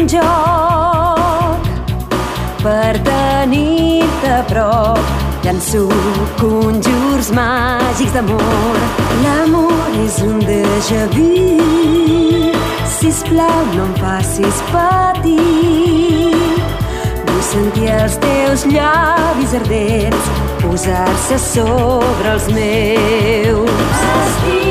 joc per tenir-te a prop. Llanço conjurs màgics d'amor. L'amor és un déjà vu. Sisplau, no em facis patir. Vull sentir els teus llavis ardents posar-se sobre els meus.